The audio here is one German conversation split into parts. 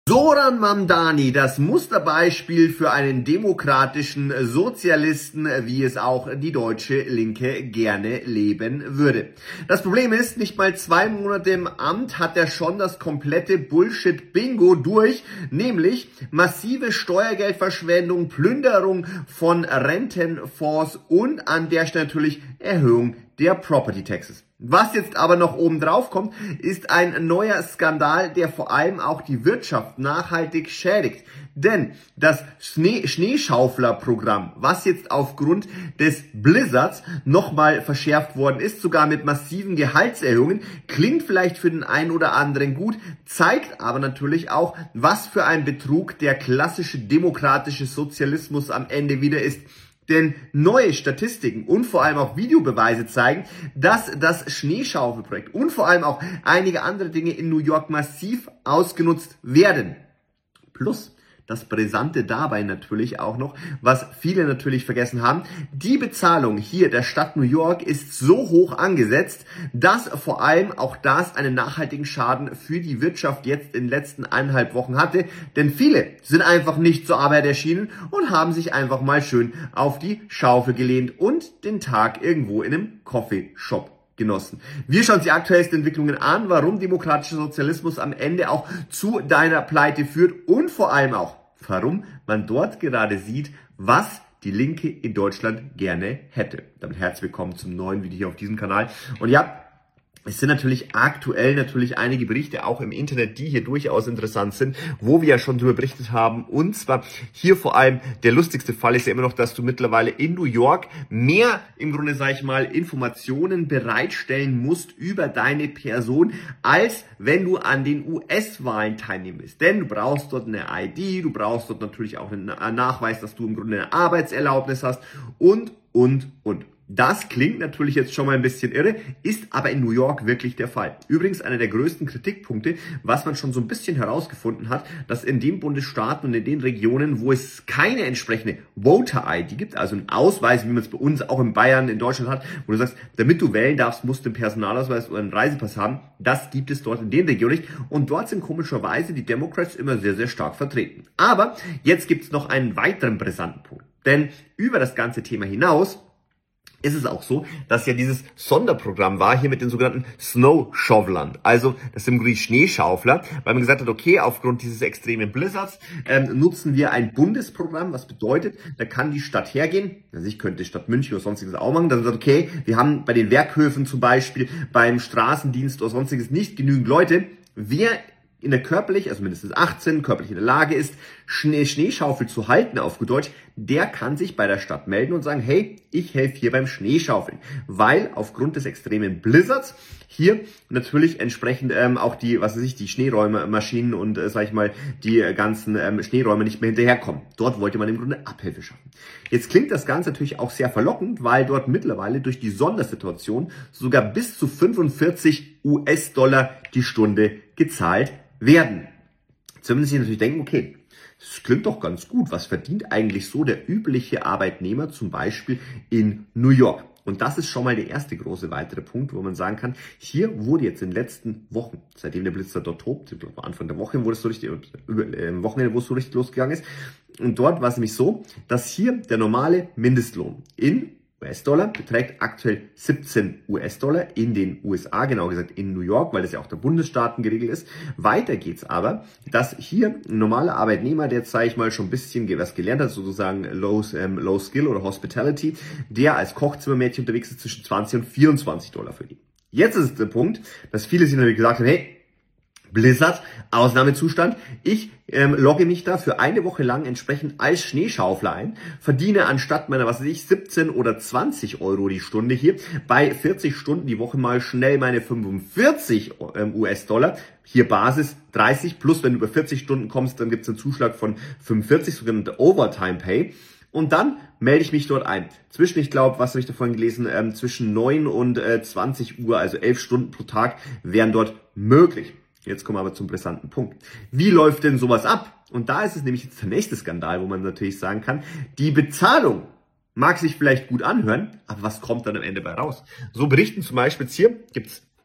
Zoran Mamdani, das Musterbeispiel für einen demokratischen Sozialisten, wie es auch die deutsche Linke gerne leben würde. Das Problem ist, nicht mal 2 Monate im Amt hat er schon das komplette Bullshit-Bingo durch, nämlich massive Steuergeldverschwendung, Plünderung von Rentenfonds und an der Stelle natürlich Erhöhung der Property Taxes. Was jetzt aber noch oben drauf kommt, ist ein neuer Skandal, der vor allem auch die Wirtschaft nachhaltig schädigt. Denn das Schneeschauflerprogramm, was jetzt aufgrund des Blizzards nochmal verschärft worden ist, sogar mit massiven Gehaltserhöhungen, klingt vielleicht für den einen oder anderen gut, zeigt aber natürlich auch, was für ein Betrug der klassische demokratische Sozialismus am Ende wieder ist. Denn neue Statistiken und vor allem auch Videobeweise zeigen, dass das Schneeschaufelprojekt und vor allem auch einige andere Dinge in New York massiv ausgenutzt werden. Plus das Brisante dabei natürlich auch noch, was viele natürlich vergessen haben, die Bezahlung hier der Stadt New York ist so hoch angesetzt, dass vor allem auch das einen nachhaltigen Schaden für die Wirtschaft jetzt in den letzten 1,5 Wochen hatte. Denn viele sind einfach nicht zur Arbeit erschienen und haben sich einfach mal schön auf die Schaufel gelehnt und den Tag irgendwo in einem Coffeeshop genossen. Wir schauen uns die aktuellsten Entwicklungen an, warum demokratischer Sozialismus am Ende auch zu deiner Pleite führt und vor allem auch, warum man dort gerade sieht, was die Linke in Deutschland gerne hätte. Damit herzlich willkommen zum neuen Video hier auf diesem Kanal. Und ja, es sind natürlich aktuell einige Berichte auch im Internet, die hier durchaus interessant sind, wo wir ja schon darüber berichtet haben. Und zwar hier vor allem der lustigste Fall ist ja immer noch, dass du mittlerweile in New York mehr im Grunde, sage ich mal, Informationen bereitstellen musst über deine Person, als wenn du an den US-Wahlen teilnimmst. Denn du brauchst dort eine ID, du brauchst dort natürlich auch einen Nachweis, dass du im Grunde eine Arbeitserlaubnis hast und. Das klingt natürlich jetzt schon mal ein bisschen irre, ist aber in New York wirklich der Fall. Übrigens einer der größten Kritikpunkte, was man schon so ein bisschen herausgefunden hat, dass in den Bundesstaaten und in den Regionen, wo es keine entsprechende Voter-ID gibt, also einen Ausweis, wie man es bei uns auch in Bayern, in Deutschland hat, wo du sagst, damit du wählen darfst, musst du einen Personalausweis oder einen Reisepass haben, das gibt es dort in den Regionen nicht. Und dort sind komischerweise die Democrats immer sehr, sehr stark vertreten. Aber jetzt gibt es noch einen weiteren brisanten Punkt. Denn über das ganze Thema hinaus ist es auch so, dass ja dieses Sonderprogramm war hier mit den sogenannten Snow Shovelern. Also das sind die Schneeschaufler, weil man gesagt hat, okay, aufgrund dieses extremen Blizzards nutzen wir ein Bundesprogramm, was bedeutet, da kann die Stadt hergehen, also ich könnte Stadt München oder sonstiges auch machen, dann sagt, okay, wir haben bei den Werkhöfen zum Beispiel, beim Straßendienst oder sonstiges nicht genügend Leute, wer in der körperlich, also mindestens 18, körperlich in der Lage ist, Schneeschaufel zu halten, auf gut Deutsch, der kann sich bei der Stadt melden und sagen, hey, ich helfe hier beim Schneeschaufeln. Weil aufgrund des extremen Blizzards hier natürlich entsprechend auch die, die Schneeräummaschinen und, sag ich mal, die ganzen Schneeräume nicht mehr hinterherkommen. Dort wollte man im Grunde Abhilfe schaffen. Jetzt klingt das Ganze natürlich auch sehr verlockend, weil dort mittlerweile durch die Sondersituation sogar bis zu 45 US-Dollar die Stunde gezahlt werden. Zumindest sich natürlich denken, okay, das klingt doch ganz gut. Was verdient eigentlich so der übliche Arbeitnehmer zum Beispiel in New York? Und das ist schon mal der erste große weitere Punkt, wo man sagen kann, hier wurde jetzt in den letzten Wochen, seitdem der Blitzer dort tobt, ich glaube Anfang der Woche, wo es so richtig, Wochenende, wo es so richtig losgegangen ist. Und dort war es nämlich so, dass hier der normale Mindestlohn in US-Dollar beträgt aktuell 17 US-Dollar in den USA, genau gesagt in New York, weil das ja auch der Bundesstaaten geregelt ist. Weiter geht's aber, dass hier ein normaler Arbeitnehmer, der, sage ich mal, schon ein bisschen was gelernt hat, sozusagen Low Skill oder Hospitality, der als Kochzimmermädchen unterwegs ist, zwischen 20 und 24 Dollar verdient. Jetzt ist es der Punkt, dass viele sich natürlich gesagt haben, hey, Blizzard, Ausnahmezustand. Ich logge mich da für eine Woche lang entsprechend als Schneeschaufler ein, verdiene anstatt meiner, 17 oder 20 Euro die Stunde hier bei 40 Stunden die Woche mal schnell meine 45 US-Dollar. Hier Basis 30 plus, wenn du über 40 Stunden kommst, dann gibt es einen Zuschlag von 45, sogenannte Overtime Pay. Und dann melde ich mich dort ein. Zwischen, ich glaube, was habe ich da vorhin gelesen, zwischen 9 und 20 Uhr, also 11 Stunden pro Tag, wären dort möglich. Jetzt kommen wir aber zum brisanten Punkt. Wie läuft denn sowas ab? Und da ist es nämlich jetzt der nächste Skandal, wo man natürlich sagen kann, die Bezahlung mag sich vielleicht gut anhören, aber was kommt dann am Ende bei raus? So berichten zum Beispiel jetzt hier, gibt's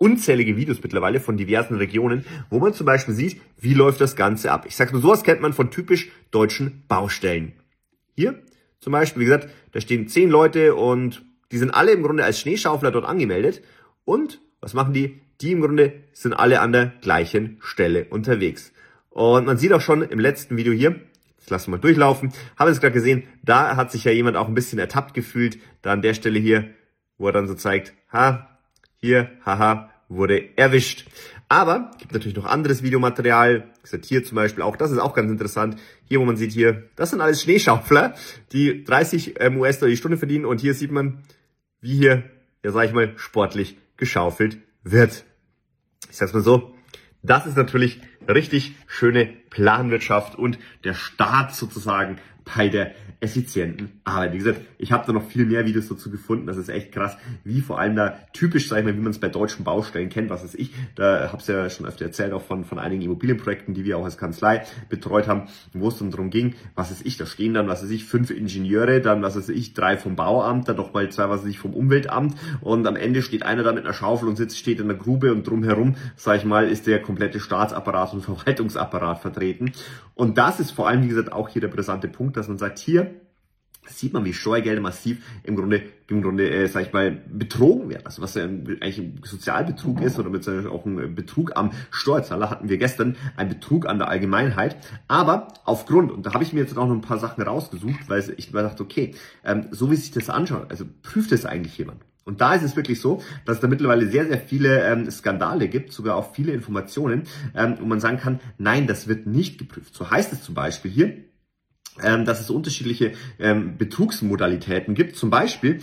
unzählige Videos mittlerweile von diversen Regionen, wo man zum Beispiel sieht, wie läuft das Ganze ab. Ich sag's nur, sowas kennt man von typisch deutschen Baustellen. Hier zum Beispiel, wie gesagt, da stehen 10 Leute und die sind alle im Grunde als Schneeschaufler dort angemeldet. Und was machen die? Die im Grunde sind alle an der gleichen Stelle unterwegs. Und man sieht auch schon im letzten Video hier, das lassen wir mal durchlaufen, haben wir es gerade gesehen, da hat sich ja jemand auch ein bisschen ertappt gefühlt, da an der Stelle hier, wo er dann so zeigt, hier, haha, wurde erwischt. Aber gibt natürlich noch anderes Videomaterial. Wie gesagt, hier zum Beispiel auch, das ist auch ganz interessant. Hier, wo man sieht hier, das sind alles Schneeschaufler, die 30 US-Dollar die Stunde verdienen. Und hier sieht man, wie hier, ja sag ich mal, sportlich geschaufelt wird. Ich sag's mal so, das ist natürlich richtig schöne Planwirtschaft und der Staat sozusagen bei der effizienten Arbeit. Wie gesagt, ich habe da noch viel mehr Videos dazu gefunden. Das ist echt krass, wie vor allem da typisch, sag ich mal, wie man es bei deutschen Baustellen kennt, was weiß ich. Da habe es ja schon öfter erzählt, auch von einigen Immobilienprojekten, die wir auch als Kanzlei betreut haben, wo es dann darum ging, was weiß ich, da stehen dann, was weiß ich, 5 Ingenieure, dann, was weiß ich, 3 vom Bauamt, dann noch mal 2, was weiß ich, vom Umweltamt und am Ende steht einer da mit einer Schaufel und steht in der Grube und drumherum, sag ich mal, ist der komplette Staatsapparat und Verwaltungsapparat vertreten. Und das ist vor allem, wie gesagt, auch hier der brisante Punkt, dass man sagt, hier sieht man, wie Steuergelder massiv im Grunde, sag ich mal, betrogen werden. Also was ja eigentlich ein Sozialbetrug ist oder beziehungsweise auch ein Betrug am Steuerzahler, hatten wir gestern, ein Betrug an der Allgemeinheit. Aber aufgrund, und da habe ich mir jetzt auch noch ein paar Sachen rausgesucht, weil ich mir dachte, okay, so wie sich das anschaut, also prüft das eigentlich jemand? Und da ist es wirklich so, dass es da mittlerweile sehr, sehr viele Skandale gibt, sogar auch viele Informationen, wo man sagen kann, nein, das wird nicht geprüft. So heißt es zum Beispiel hier, dass es unterschiedliche Betrugsmodalitäten gibt. Zum Beispiel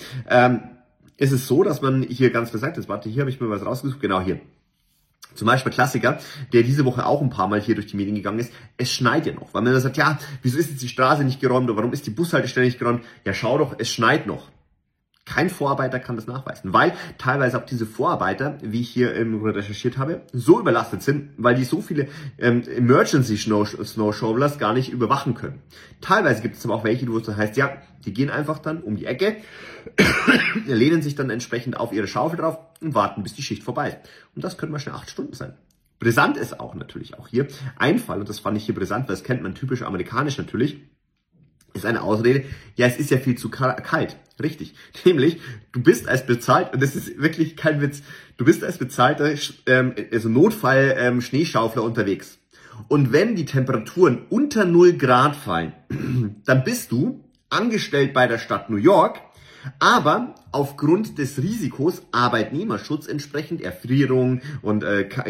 ist es so, dass man hier ganz gesagt ist, warte, hier habe ich mir was rausgesucht, genau hier. Zum Beispiel Klassiker, der diese Woche auch ein paar Mal hier durch die Medien gegangen ist, es schneit ja noch. Weil man dann sagt, ja, wieso ist jetzt die Straße nicht geräumt oder warum ist die Bushaltestelle nicht geräumt? Ja, schau doch, es schneit noch. Kein Vorarbeiter kann das nachweisen, weil teilweise auch diese Vorarbeiter, wie ich hier recherchiert habe, so überlastet sind, weil die so viele Emergency Snow Shovelers gar nicht überwachen können. Teilweise gibt es aber auch welche, wo es so heißt, ja, die gehen einfach dann um die Ecke, lehnen sich dann entsprechend auf ihre Schaufel drauf und warten, bis die Schicht vorbei ist. Und das können mal schnell 8 Stunden sein. Brisant ist auch natürlich auch hier ein Fall, und das fand ich hier brisant, weil das kennt man typisch amerikanisch natürlich, ist eine Ausrede, ja, es ist ja viel zu kalt. Richtig. Nämlich, du bist als bezahlt, und das ist wirklich kein Witz, du bist als bezahlter Notfall-Schneeschaufler unterwegs. Und wenn die Temperaturen unter 0 Grad fallen, dann bist du angestellt bei der Stadt New York, aber aufgrund des Risikos Arbeitnehmerschutz entsprechend Erfrierung und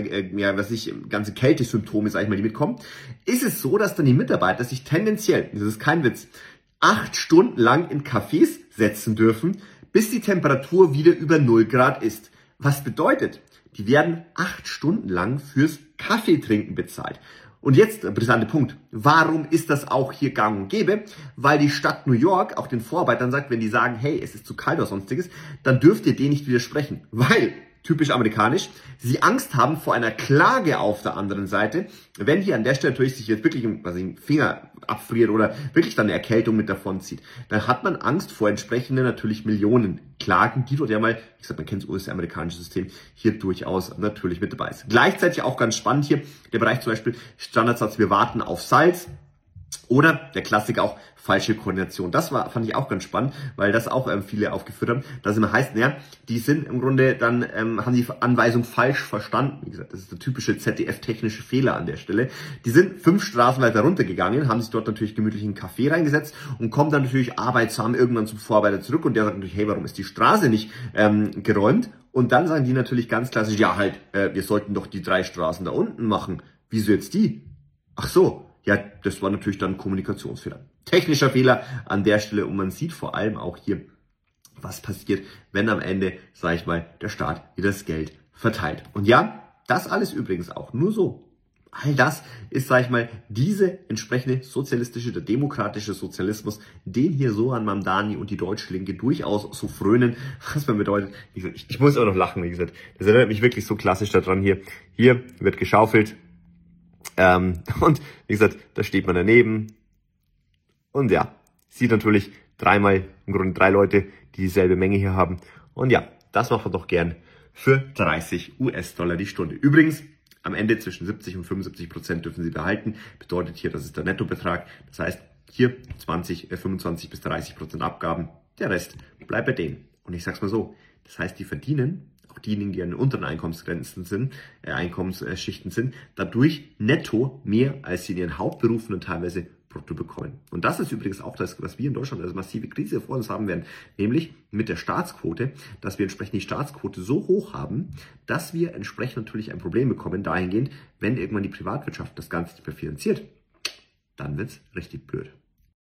ganze Kältesymptome, sag ich mal, die mitkommen, ist es so, dass dann die Mitarbeiter sich tendenziell, das ist kein Witz, 8 Stunden lang in Cafés setzen dürfen, bis die Temperatur wieder über 0 Grad ist. Was bedeutet, die werden 8 Stunden lang fürs Kaffeetrinken bezahlt. Und jetzt der brisante Punkt. Warum ist das auch hier gang und gäbe? Weil die Stadt New York auch den Vorarbeitern sagt, wenn die sagen, hey, es ist zu kalt oder sonstiges, dann dürft ihr denen nicht widersprechen. Weil, typisch amerikanisch, sie Angst haben vor einer Klage auf der anderen Seite, wenn hier an der Stelle natürlich sich jetzt wirklich einen Finger abfriert oder wirklich dann eine Erkältung mit davon zieht, dann hat man Angst vor entsprechenden natürlich Millionen Klagen, die dort ja mal, wie gesagt, man kennt das US-amerikanische System, hier durchaus natürlich mit dabei ist. Gleichzeitig auch ganz spannend hier, der Bereich zum Beispiel Standardsatz, wir warten auf Salz. Oder der Klassiker auch falsche Koordination. Das fand ich auch ganz spannend, weil das auch viele aufgeführt haben, dass immer heißt, naja, die sind im Grunde dann, haben die Anweisung falsch verstanden. Wie gesagt, das ist der typische ZDF-technische Fehler an der Stelle. Die sind 5 Straßen weiter runtergegangen, haben sich dort natürlich gemütlich in einen Café reingesetzt und kommen dann natürlich arbeitsam irgendwann zum Vorarbeiter zurück und der sagt natürlich, hey, warum ist die Straße nicht geräumt? Und dann sagen die natürlich ganz klassisch, ja halt, wir sollten doch die 3 Straßen da unten machen. Wieso jetzt die? Ach so. Ja, das war natürlich dann ein Kommunikationsfehler. Technischer Fehler an der Stelle und man sieht vor allem auch hier, was passiert, wenn am Ende, sage ich mal, der Staat wieder das Geld verteilt. Und ja, das alles übrigens auch nur so. All das ist, sage ich mal, diese entsprechende sozialistische, der demokratische Sozialismus, den hier Sohran Mamdani und die Deutsche Linke durchaus so frönen, was man bedeutet. Ich muss auch noch lachen, wie gesagt. Das erinnert mich wirklich so klassisch daran hier. Hier wird geschaufelt. Und wie gesagt, da steht man daneben und ja, sieht natürlich im Grunde 3 Leute, die dieselbe Menge hier haben. Und ja, das macht man doch gern für 30 US-Dollar die Stunde. Übrigens, am Ende zwischen 70 und 75% dürfen Sie behalten. Bedeutet hier, das ist der Nettobetrag. Das heißt, hier 25 bis 30% Abgaben. Der Rest bleibt bei denen. Und ich sag's mal so, das heißt, die verdienen, auch diejenigen, die an den unteren Einkommensgrenzen sind, Einkommensschichten sind, dadurch netto mehr, als sie in ihren Hauptberufen und teilweise brutto bekommen. Und das ist übrigens auch das, was wir in Deutschland als massive Krise vor uns haben werden, nämlich mit der Staatsquote, dass wir entsprechend die Staatsquote so hoch haben, dass wir entsprechend natürlich ein Problem bekommen, dahingehend, wenn irgendwann die Privatwirtschaft das Ganze nicht mehr finanziert, dann wird's richtig blöd.